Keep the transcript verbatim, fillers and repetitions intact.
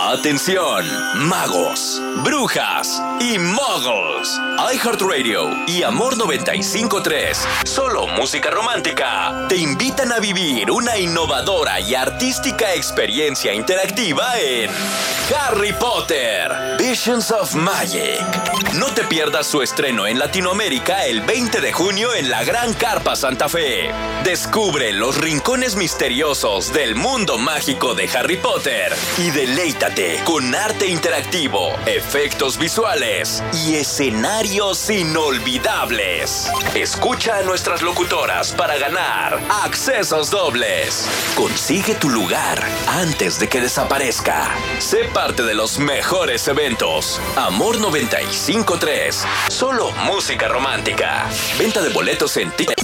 Atención, magos, brujas y muggles. iHeartRadio y Amor noventa y cinco punto tres, solo música romántica, te invitan a vivir una innovadora y artística experiencia interactiva en Harry Potter, Visions of Magic. No te pierdas su estreno en Latinoamérica el veinte de junio en la Gran Carpa Santa Fe. Descubre los rincones misteriosos del mundo mágico de Harry Potter y deleítate con arte interactivo, efectos visuales y escenarios inolvidables. Escucha a nuestras locutoras para ganar accesos dobles. Consigue tu lugar antes de que desaparezca. Sé parte de los mejores eventos. Amor noventa y cinco punto tres, solo música romántica. Venta de boletos en Ticket.